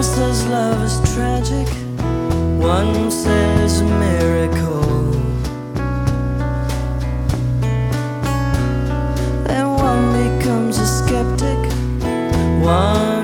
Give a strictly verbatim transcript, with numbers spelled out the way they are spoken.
One says love is tragic, one says miracle. Then one becomes a skeptic, one